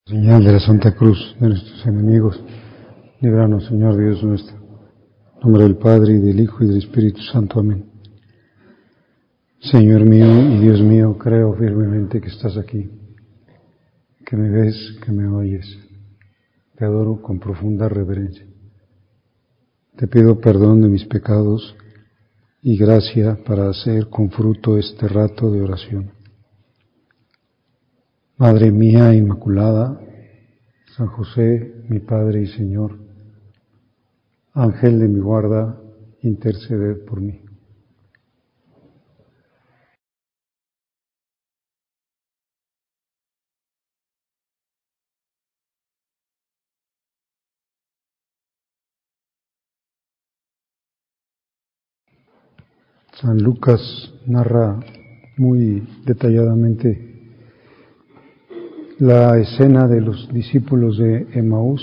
Señal de la Santa Cruz de nuestros enemigos, líbranos, Señor Dios nuestro. En nombre del Padre, y del Hijo, y del Espíritu Santo. Amén. Señor mío y Dios mío, creo firmemente que estás aquí, que me ves, que me oyes. Te adoro con profunda reverencia. Te pido perdón de mis pecados y gracia para hacer con fruto este rato de oración. Madre mía Inmaculada, San José, mi Padre y Señor, Ángel de mi guarda, interceded por mí. San Lucas narra muy detalladamente la escena de los discípulos de Emaús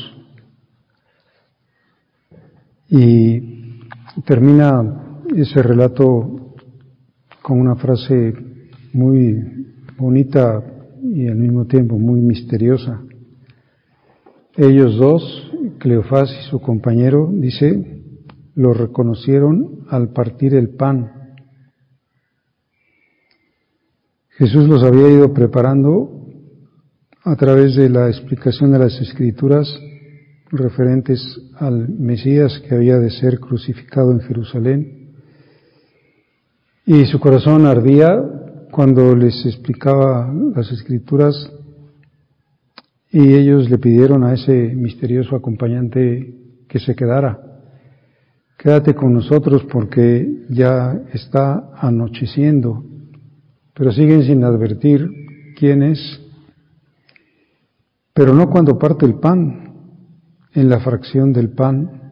y termina ese relato con una frase muy bonita y al mismo tiempo muy misteriosa. Ellos dos, Cleofás y su compañero, dice, lo reconocieron al partir el pan. Jesús los había ido preparando a través de la explicación de las Escrituras referentes al Mesías que había de ser crucificado en Jerusalén. Y su corazón ardía cuando les explicaba las Escrituras y ellos le pidieron a ese misterioso acompañante que se quedara. Quédate con nosotros porque ya está anocheciendo, pero siguen sin advertir quién es. Pero no cuando parte el pan, en la fracción del pan.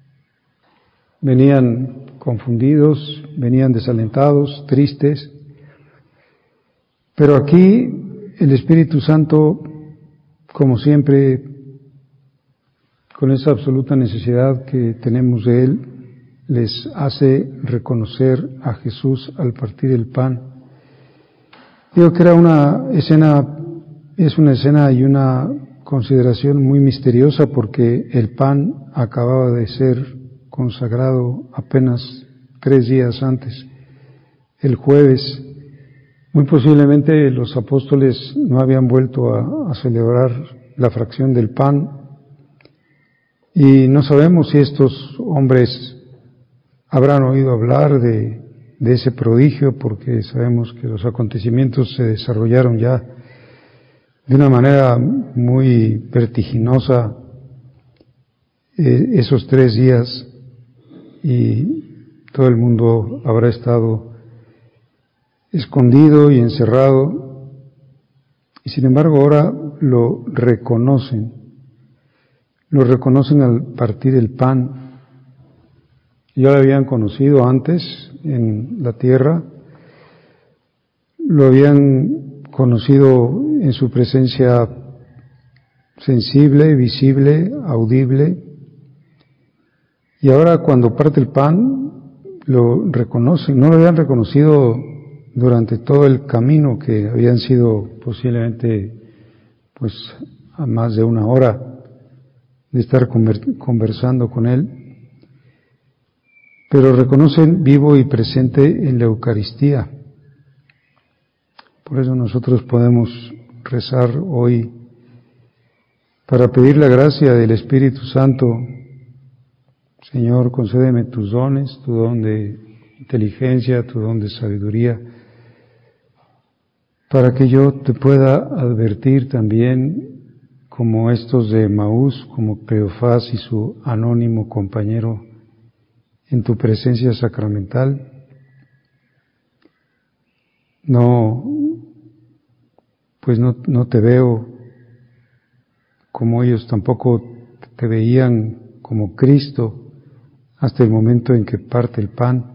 Venían confundidos, venían desalentados, tristes. Pero aquí el Espíritu Santo, como siempre, con esa absoluta necesidad que tenemos de Él, les hace reconocer a Jesús al partir el pan. Digo que era una escena y una consideración muy misteriosa porque el pan acababa de ser consagrado apenas 3 días antes, el jueves. Muy posiblemente los apóstoles no habían vuelto a celebrar la fracción del pan y no sabemos si estos hombres habrán oído hablar de ese prodigio, porque sabemos que los acontecimientos se desarrollaron ya de una manera muy vertiginosa esos 3 días y todo el mundo habrá estado escondido y encerrado y sin embargo ahora lo reconocen al partir el pan. Ya lo habían conocido antes en la tierra, lo habían conocido en su presencia sensible, visible, audible, y ahora cuando parte el pan lo reconocen. No lo habían reconocido durante todo el camino, que habían sido posiblemente pues a más de 1 hora de estar conversando con él, pero reconocen vivo y presente en la Eucaristía. Por eso nosotros podemos rezar hoy para pedir la gracia del Espíritu Santo. Señor, concédeme tus dones, tu don de inteligencia, tu don de sabiduría, para que yo te pueda advertir también, como estos de Emaús, como Cleofás y su anónimo compañero, en tu presencia sacramental. No te veo como ellos tampoco te veían como Cristo hasta el momento en que parte el pan.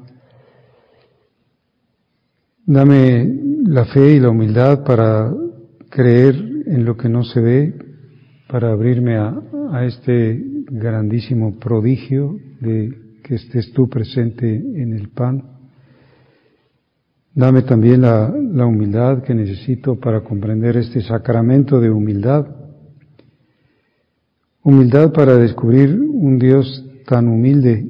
Dame la fe y la humildad para creer en lo que no se ve, para abrirme a este grandísimo prodigio de que estés tú presente en el pan. Dame también la humildad que necesito para comprender este sacramento de humildad, Humildad para descubrir un Dios tan humilde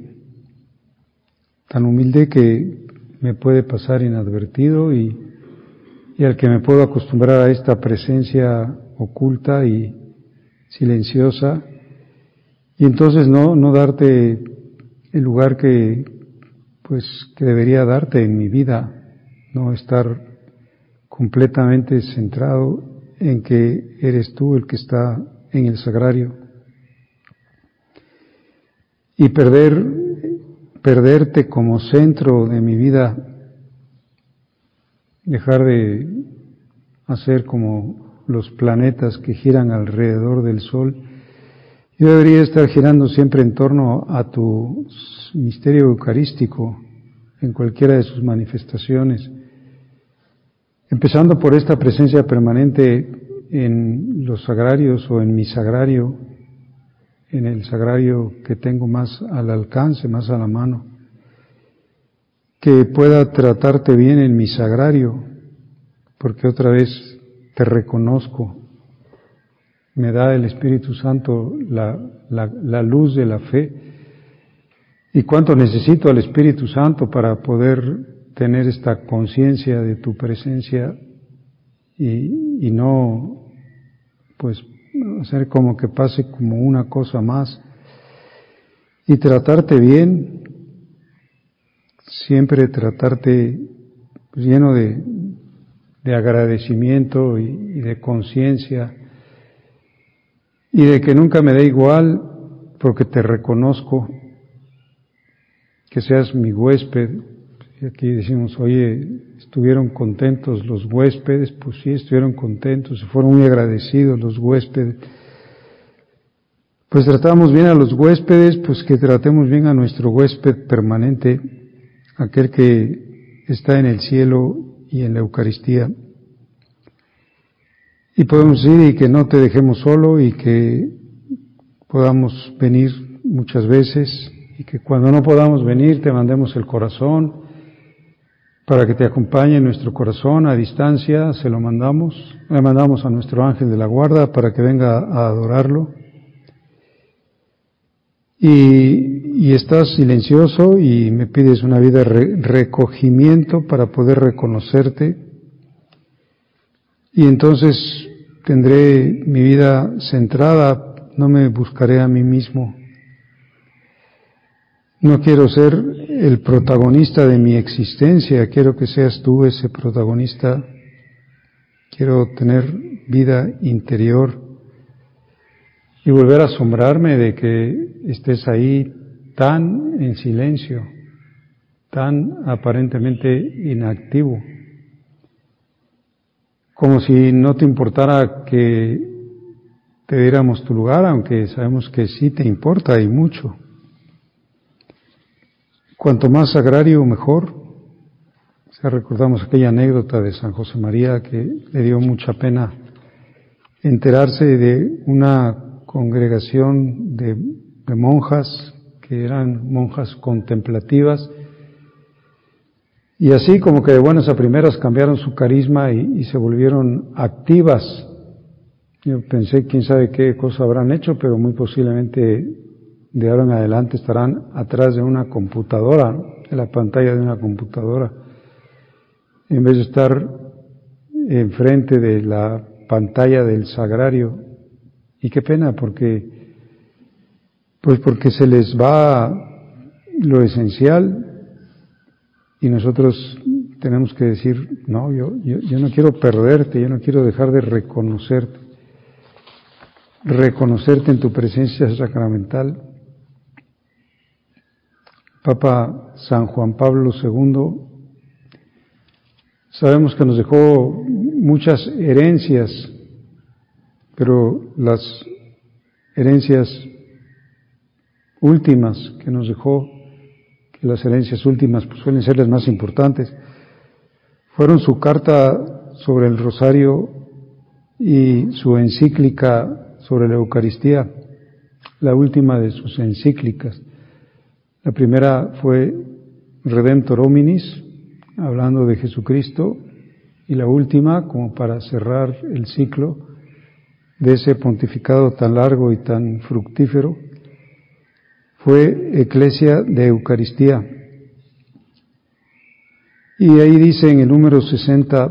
que me puede pasar inadvertido y al que me puedo acostumbrar a esta presencia oculta y silenciosa, y entonces no darte el lugar que debería darte en mi vida, no estar completamente centrado en que eres tú el que está en el sagrario, y perderte como centro de mi vida, dejar de hacer como los planetas que giran alrededor del Sol. Yo debería estar girando siempre en torno a tu misterio eucarístico en cualquiera de sus manifestaciones, empezando por esta presencia permanente en los sagrarios o en mi sagrario, en el sagrario que tengo más al alcance, más a la mano, que pueda tratarte bien en mi sagrario, porque otra vez te reconozco. Me da el Espíritu Santo la luz de la fe. Y cuánto necesito al Espíritu Santo para poder tener esta conciencia de tu presencia y no, hacer como que pase como una cosa más. Y tratarte bien, siempre tratarte lleno de agradecimiento y de conciencia, y de que nunca me da igual porque te reconozco, que seas mi huésped. Y aquí decimos, oye, ¿estuvieron contentos los huéspedes? Pues sí, estuvieron contentos, se fueron muy agradecidos los huéspedes. Pues tratamos bien a los huéspedes, pues que tratemos bien a nuestro huésped permanente, aquel que está en el cielo y en la Eucaristía. Y podemos ir y que no te dejemos solo y que podamos venir muchas veces y que cuando no podamos venir te mandemos el corazón para que te acompañe en nuestro corazón a distancia, le mandamos a nuestro ángel de la guarda para que venga a adorarlo. Y estás silencioso y me pides una vida de recogimiento para poder reconocerte. Y entonces tendré mi vida centrada, no me buscaré a mí mismo. No quiero ser el protagonista de mi existencia, quiero que seas tú ese protagonista. Quiero tener vida interior y volver a asombrarme de que estés ahí tan en silencio, tan aparentemente inactivo. Como si no te importara que te diéramos tu lugar, aunque sabemos que sí te importa y mucho. Cuanto más sagrario, mejor. Recordamos aquella anécdota de San José María que le dio mucha pena enterarse de una congregación de monjas que eran monjas contemplativas, y así como que de buenas a primeras cambiaron su carisma y se volvieron activas. Yo pensé, quién sabe qué cosa habrán hecho, pero muy posiblemente de ahora en adelante estarán atrás de una computadora, en la pantalla de una computadora, en vez de estar enfrente de la pantalla del sagrario. Y qué pena, porque se les va lo esencial. Y nosotros tenemos que decir, no, yo no quiero perderte, yo no quiero dejar de reconocerte en tu presencia sacramental. Papa San Juan Pablo II, sabemos que nos dejó muchas herencias, pero las herencias últimas que nos dejó, las herencias últimas pues suelen ser las más importantes, fueron su carta sobre el rosario y su encíclica sobre la Eucaristía, la última de sus encíclicas. La primera fue Redemptor Hominis, hablando de Jesucristo, y la última, como para cerrar el ciclo, de ese pontificado tan largo y tan fructífero fue Eclesia de Eucaristía. Y ahí dice en el número 60,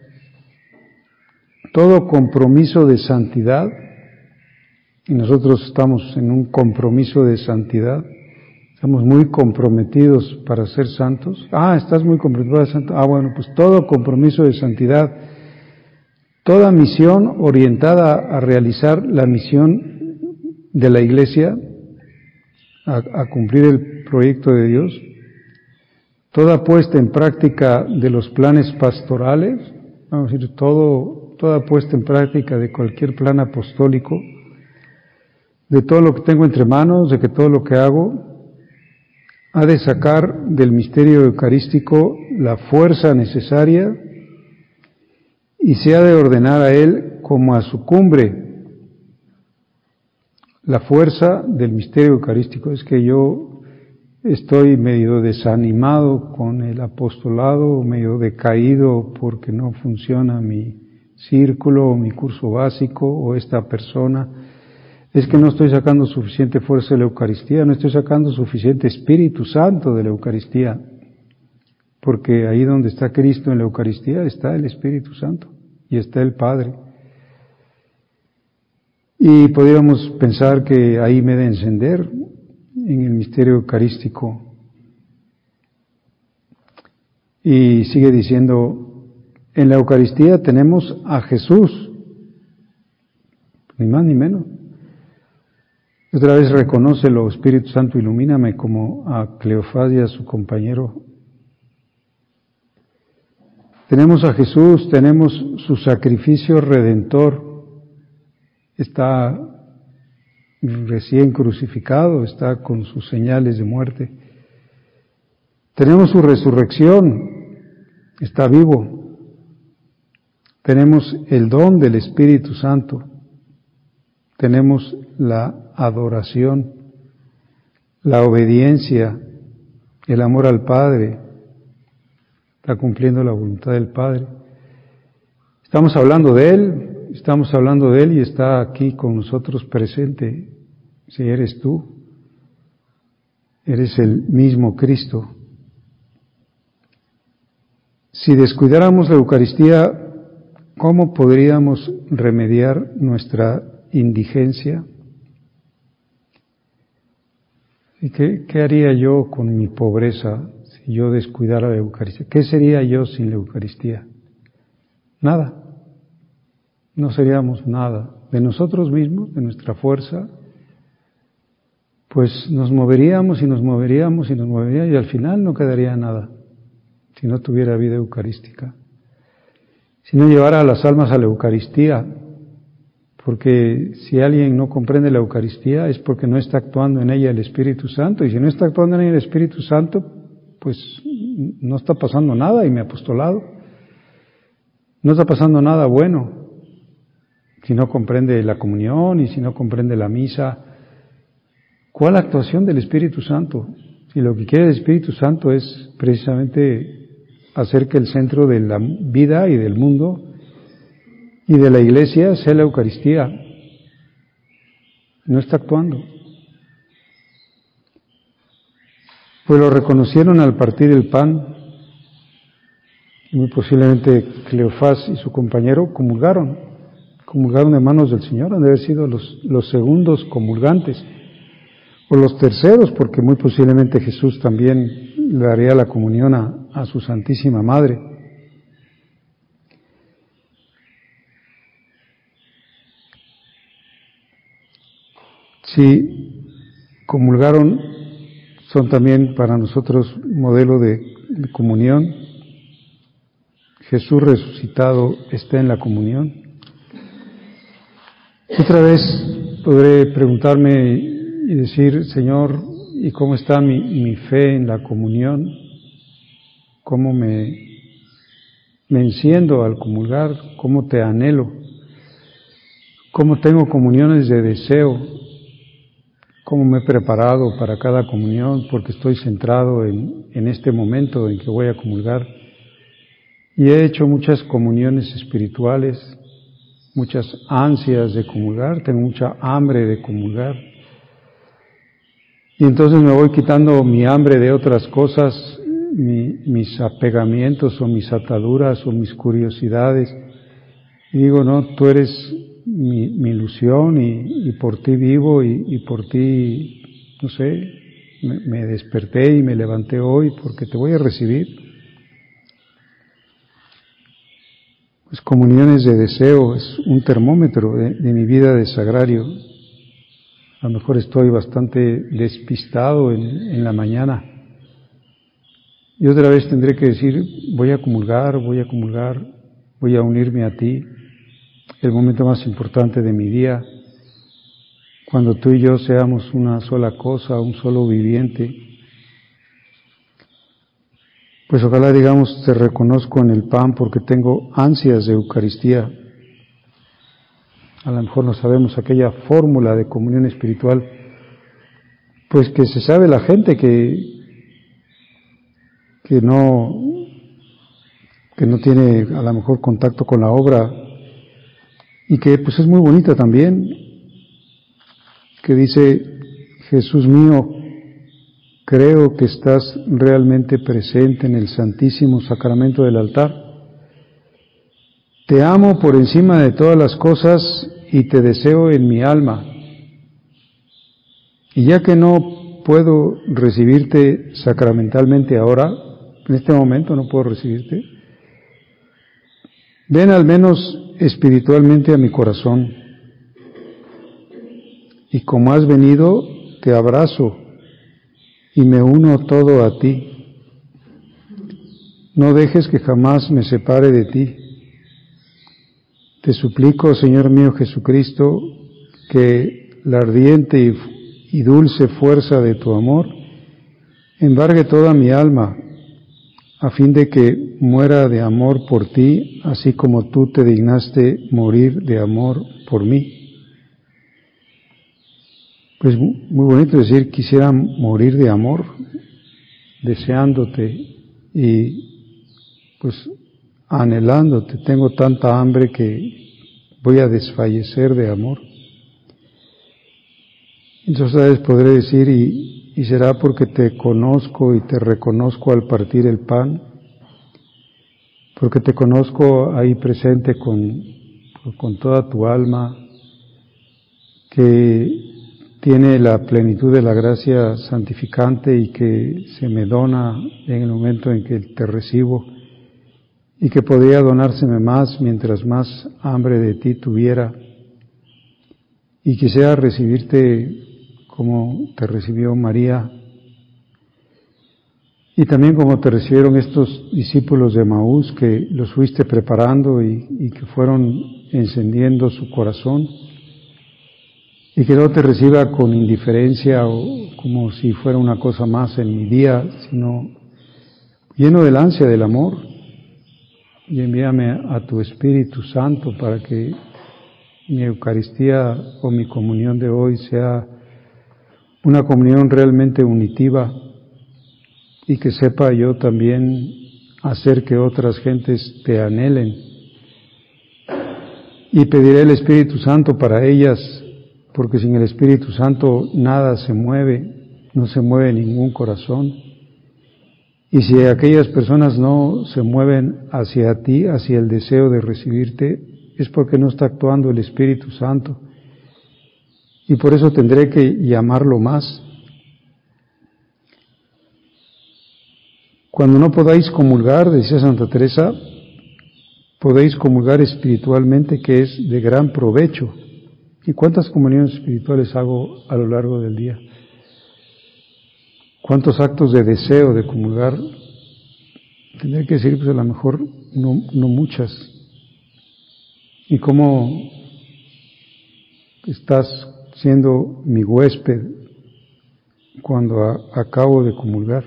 todo compromiso de santidad, y nosotros estamos en un compromiso de santidad, estamos muy comprometidos para ser santos. ¿Estás muy comprometido para ser santo? Bueno, pues todo compromiso de santidad, toda misión orientada a realizar la misión de la Iglesia, a cumplir el proyecto de Dios, toda puesta en práctica de los planes pastorales, vamos a decir, toda puesta en práctica de cualquier plan apostólico, de todo lo que tengo entre manos, de que todo lo que hago ha de sacar del misterio eucarístico la fuerza necesaria y se ha de ordenar a él como a su cumbre. La fuerza del misterio eucarístico es que yo estoy medio desanimado con el apostolado, medio decaído porque no funciona mi círculo o mi curso básico o esta persona. Es que no estoy sacando suficiente fuerza de la Eucaristía, no estoy sacando suficiente Espíritu Santo de la Eucaristía, porque ahí donde está Cristo en la Eucaristía está el Espíritu Santo y está el Padre. Y podríamos pensar que ahí me he de encender en el misterio eucarístico. Y sigue diciendo, en la Eucaristía tenemos a Jesús, ni más ni menos. Otra vez reconócelo, Espíritu Santo, ilumíname, como a Cleofás y a su compañero. Tenemos a Jesús, tenemos su sacrificio redentor. Está recién crucificado, está con sus señales de muerte. Tenemos su resurrección, está vivo. Tenemos el don del Espíritu Santo. Tenemos la adoración, la obediencia, el amor al Padre. Está cumpliendo la voluntad del Padre. Estamos hablando de Él y está aquí con nosotros presente. Si eres tú, eres el mismo Cristo. Si descuidáramos la Eucaristía, ¿cómo podríamos remediar nuestra indigencia? ¿Y qué haría yo con mi pobreza si yo descuidara la Eucaristía? ¿Qué sería yo sin la Eucaristía? Nada. No seríamos nada. De nosotros mismos, de nuestra fuerza, pues nos moveríamos y al final no quedaría nada si no tuviera vida eucarística. Si no llevara a las almas a la Eucaristía, porque si alguien no comprende la Eucaristía es porque no está actuando en ella el Espíritu Santo, y si no está actuando en ella el Espíritu Santo, pues no está pasando nada en mi apostolado, no está pasando nada bueno. Si no comprende la comunión y si no comprende la misa, ¿cuál actuación del Espíritu Santo? Si lo que quiere el Espíritu Santo es precisamente hacer que el centro de la vida y del mundo y de la Iglesia sea la Eucaristía, no está actuando. Pues lo reconocieron al partir el pan, y muy posiblemente Cleofás y su compañero comulgaron de manos del Señor, han de haber sido los segundos comulgantes, o los terceros, porque muy posiblemente Jesús también le daría la comunión a su Santísima Madre. Si comulgaron, son también para nosotros modelo de comunión. Jesús resucitado está en la comunión. Otra vez podré preguntarme y decir, Señor, ¿y cómo está mi fe en la comunión? ¿Cómo me enciendo al comulgar? ¿Cómo te anhelo? ¿Cómo tengo comuniones de deseo? ¿Cómo me he preparado para cada comunión? Porque estoy centrado en este momento en que voy a comulgar. Y he hecho muchas comuniones espirituales, muchas ansias de comulgar, tengo mucha hambre de comulgar. Y entonces me voy quitando mi hambre de otras cosas, mis apegamientos o mis ataduras o mis curiosidades. Y digo, no, tú eres mi ilusión y por ti vivo y por ti, no sé, me desperté y me levanté hoy porque te voy a recibir. Pues comuniones de deseo es un termómetro de mi vida de sagrario. A lo mejor estoy bastante despistado en la mañana. Y otra vez tendré que decir, voy a comulgar, voy a unirme a ti. El momento más importante de mi día, cuando tú y yo seamos una sola cosa, un solo viviente. Pues ojalá digamos, te reconozco en el pan porque tengo ansias de Eucaristía. A lo mejor no sabemos aquella fórmula de comunión espiritual, pues que se sabe la gente que no tiene a lo mejor contacto con la obra y que pues es muy bonita también, que dice, Jesús mío, creo que estás realmente presente en el Santísimo Sacramento del altar. Te amo por encima de todas las cosas y te deseo en mi alma. Y ya que no puedo recibirte sacramentalmente ahora, en este momento no puedo recibirte, ven al menos espiritualmente a mi corazón. Y como has venido, te abrazo y me uno todo a ti. No dejes que jamás me separe de ti. Te suplico, Señor mío Jesucristo, que la ardiente y dulce fuerza de tu amor embargue toda mi alma, a fin de que muera de amor por ti, así como tú te dignaste morir de amor por mí. Pues muy bonito decir, quisiera morir de amor, deseándote y pues anhelándote. Tengo tanta hambre que voy a desfallecer de amor. Entonces a veces podré decir, y será porque te conozco y te reconozco al partir el pan, porque te conozco ahí presente con toda tu alma, que tiene la plenitud de la gracia santificante y que se me dona en el momento en que te recibo y que podría donárseme más mientras más hambre de ti tuviera. Y quisiera recibirte como te recibió María y también como te recibieron estos discípulos de Emaús que los fuiste preparando y que fueron encendiendo su corazón. Y que no te reciba con indiferencia o como si fuera una cosa más en mi día, sino lleno del ansia del amor. Y envíame a tu Espíritu Santo para que mi Eucaristía o mi comunión de hoy sea una comunión realmente unitiva y que sepa yo también hacer que otras gentes te anhelen. Y pediré el Espíritu Santo para ellas, porque sin el Espíritu Santo nada se mueve, no se mueve ningún corazón. Y si aquellas personas no se mueven hacia ti, hacia el deseo de recibirte, es porque no está actuando el Espíritu Santo. Y por eso tendré que llamarlo más. Cuando no podáis comulgar, decía Santa Teresa, podéis comulgar espiritualmente, que es de gran provecho. ¿Y cuántas comuniones espirituales hago a lo largo del día? ¿Cuántos actos de deseo de comulgar? Tendría que decir, pues a lo mejor no muchas. ¿Y cómo estás siendo mi huésped cuando acabo de comulgar?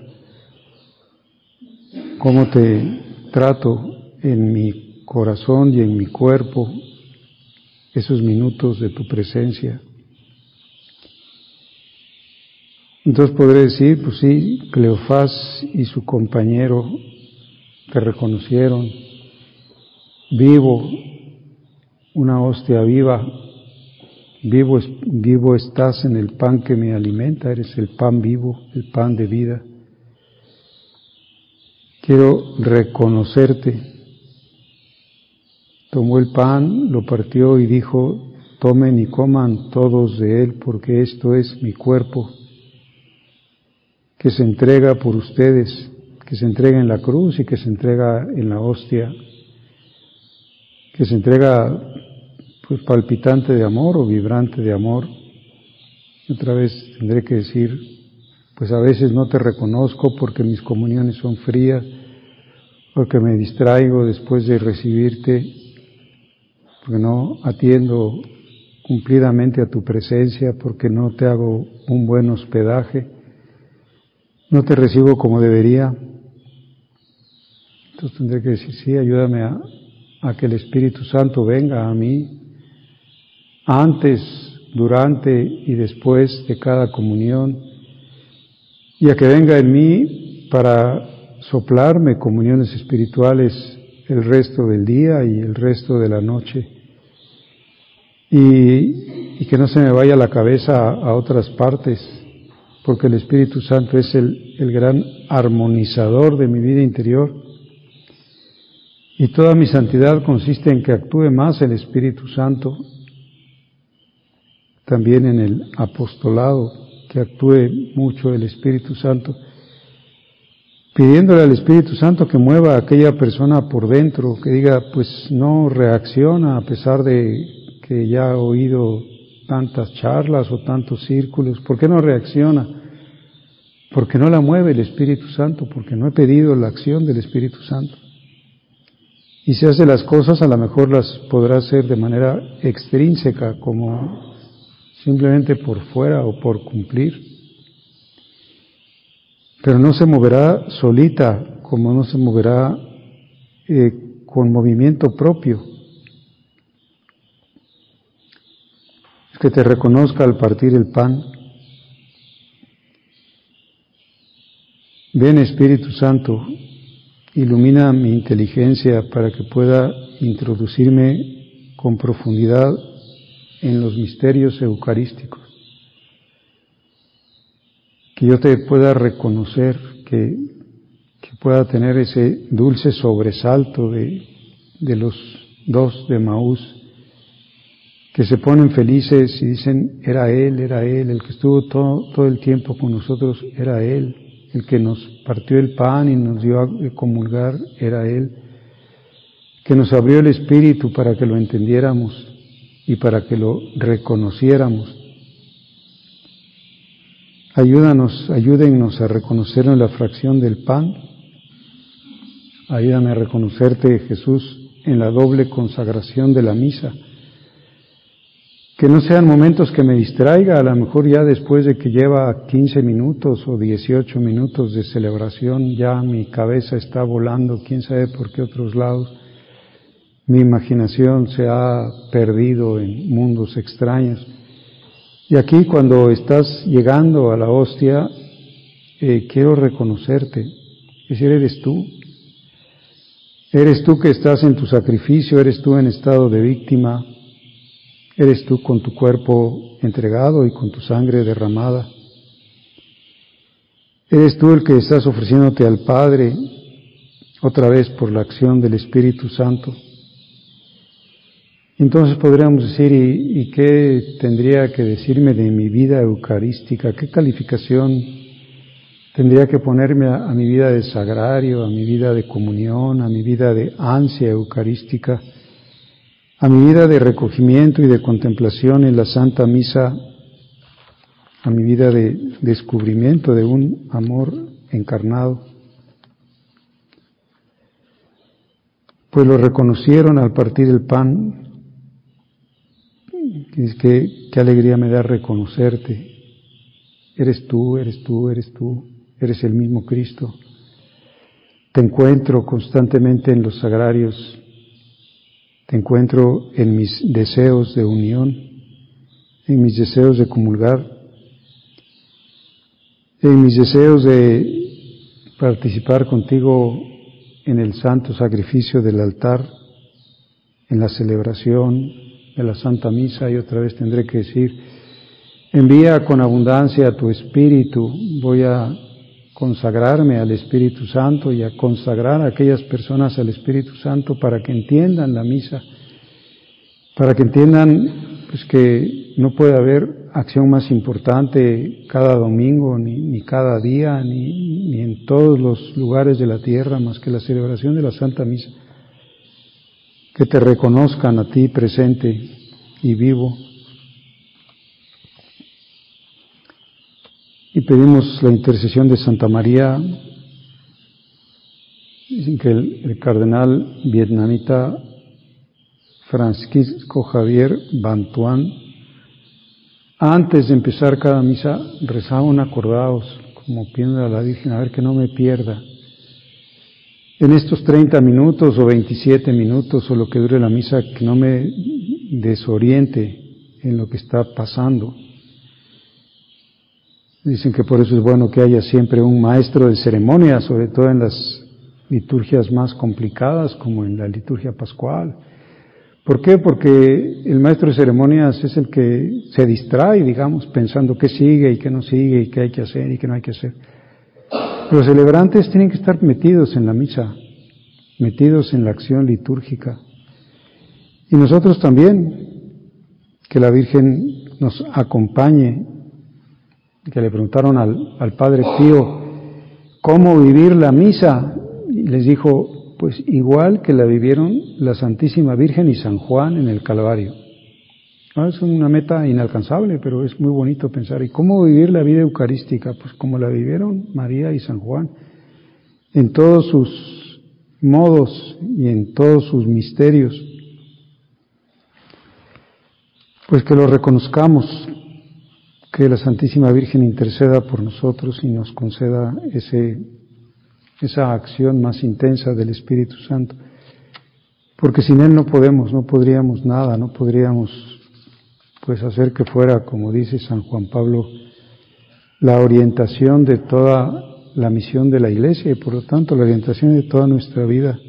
¿Cómo te trato en mi corazón y en mi cuerpo esos minutos de tu presencia? Entonces podré decir, pues sí, Cleofás y su compañero te reconocieron, vivo, una hostia viva. Vivo estás en el pan que me alimenta, eres el pan vivo, el pan de vida. Quiero reconocerte. Tomó el pan, lo partió y dijo: tomen y coman todos de él, porque esto es mi cuerpo, que se entrega por ustedes, que se entrega en la cruz y que se entrega en la hostia, que se entrega pues palpitante de amor o vibrante de amor. Otra vez tendré que decir, pues a veces no te reconozco porque mis comuniones son frías, porque me distraigo después de recibirte, porque no atiendo cumplidamente a tu presencia, porque no te hago un buen hospedaje, no te recibo como debería. Entonces tendré que decir, sí, ayúdame a que el Espíritu Santo venga a mí antes, durante y después de cada comunión, y a que venga en mí para soplarme comuniones espirituales el resto del día y el resto de la noche, y que no se me vaya la cabeza a otras partes, porque el Espíritu Santo es el gran armonizador de mi vida interior, y toda mi santidad consiste en que actúe más el Espíritu Santo, también en el apostolado, que actúe mucho el Espíritu Santo, pidiéndole al Espíritu Santo que mueva a aquella persona por dentro, que diga, pues no reacciona a pesar de que ya ha oído tantas charlas o tantos círculos. ¿Por qué no reacciona? Porque no la mueve el Espíritu Santo, porque no he pedido la acción del Espíritu Santo. Y si hace las cosas, a lo mejor las podrá hacer de manera extrínseca, como simplemente por fuera o por cumplir, pero no se moverá solita, como no se moverá con movimiento propio. Es que te reconozca al partir el pan. Ven, Espíritu Santo, ilumina mi inteligencia para que pueda introducirme con profundidad en los misterios eucarísticos, que yo te pueda reconocer, que pueda tener ese dulce sobresalto de los dos de Emaús, que se ponen felices y dicen, era Él, el que estuvo todo el tiempo con nosotros, era Él, el que nos partió el pan y nos dio a comulgar, era Él, que nos abrió el Espíritu para que lo entendiéramos y para que lo reconociéramos. Ayúdennos a reconocerlo en la fracción del pan. Ayúdame a reconocerte, Jesús, en la doble consagración de la misa. Que no sean momentos que me distraiga, a lo mejor ya después de que lleva 15 minutos o 18 minutos de celebración, ya mi cabeza está volando, quién sabe por qué otros lados. Mi imaginación se ha perdido en mundos extraños. Y aquí, cuando estás llegando a la hostia, quiero reconocerte, es decir, eres tú. Eres tú que estás en tu sacrificio, eres tú en estado de víctima, eres tú con tu cuerpo entregado y con tu sangre derramada. Eres tú el que estás ofreciéndote al Padre, otra vez por la acción del Espíritu Santo. Entonces podríamos decir, ¿y qué tendría que decirme de mi vida eucarística? ¿Qué calificación tendría que ponerme a mi vida de sagrario, a mi vida de comunión, a mi vida de ansia eucarística, a mi vida de recogimiento y de contemplación en la Santa Misa, a mi vida de descubrimiento de un amor encarnado? Pues lo reconocieron al partir el pan. Qué alegría me da reconocerte. Eres tú, eres tú, eres tú, eres el mismo Cristo. Te encuentro constantemente en los sagrarios, te encuentro en mis deseos de unión, en mis deseos de comulgar, en mis deseos de participar contigo en el santo sacrificio del altar, en la celebración, de la Santa Misa y otra vez tendré que decir, envía con abundancia a tu Espíritu. Voy a consagrarme al Espíritu Santo y a consagrar a aquellas personas al Espíritu Santo para que entiendan la misa, para que entiendan pues que no puede haber acción más importante cada domingo, ni cada día, ni en todos los lugares de la tierra más que la celebración de la Santa Misa. Que te reconozcan a ti presente y vivo. Y pedimos la intercesión de Santa María. Dicen que el cardenal vietnamita Francisco Javier Van Thuan, antes de empezar cada misa, rezaban acordados, como pidiendo a la Virgen, a ver que no me pierda. En estos 30 minutos o 27 minutos o lo que dure la misa, que no me desoriente en lo que está pasando. Dicen que por eso es bueno que haya siempre un maestro de ceremonias, sobre todo en las liturgias más complicadas, como en la liturgia pascual. ¿Por qué? Porque el maestro de ceremonias es el que se distrae, digamos, pensando qué sigue y qué no sigue y qué hay que hacer y qué no hay que hacer. Los celebrantes tienen que estar metidos en la misa, metidos en la acción litúrgica. Y nosotros también, que la Virgen nos acompañe. Que le preguntaron al Padre Pío cómo vivir la misa, y les dijo, pues igual que la vivieron la Santísima Virgen y San Juan en el Calvario. Es una meta inalcanzable, pero es muy bonito pensar. ¿Y cómo vivir la vida eucarística? Pues como la vivieron María y San Juan, en todos sus modos y en todos sus misterios. Pues que lo reconozcamos, que la Santísima Virgen interceda por nosotros y nos conceda esa acción más intensa del Espíritu Santo. Porque sin Él no podríamos nada, no podríamos pues hacer que fuera, como dice San Juan Pablo, la orientación de toda la misión de la Iglesia y por lo tanto la orientación de toda nuestra vida.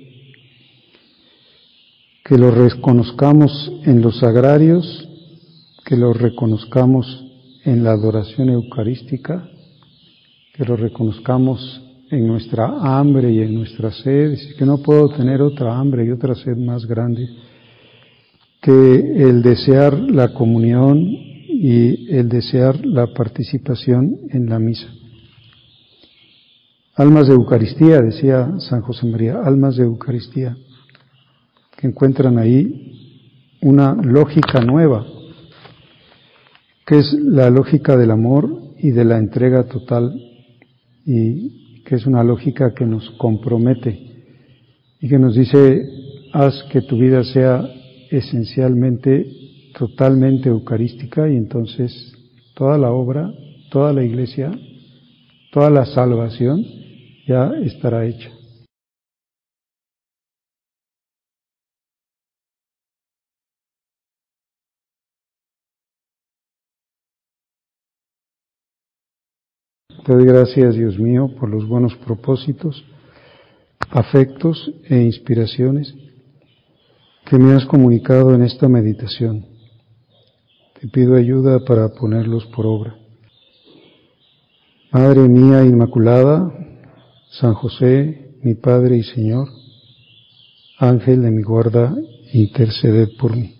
Que lo reconozcamos en los sagrarios, que lo reconozcamos en la adoración eucarística, que lo reconozcamos en nuestra hambre y en nuestra sed, y que no puedo tener otra hambre y otra sed más grande que el desear la comunión y el desear la participación en la misa. Almas de Eucaristía, decía San José María, almas de Eucaristía, que encuentran ahí una lógica nueva, que es la lógica del amor y de la entrega total, y que es una lógica que nos compromete y que nos dice, haz que tu vida sea esencialmente, totalmente eucarística, y entonces toda la obra, toda la Iglesia, toda la salvación ya estará hecha. Te doy gracias, Dios mío, por los buenos propósitos, afectos e inspiraciones que me has comunicado en esta meditación. Te pido ayuda para ponerlos por obra. Madre mía Inmaculada, San José, mi Padre y Señor, Ángel de mi guarda, interceded por mí.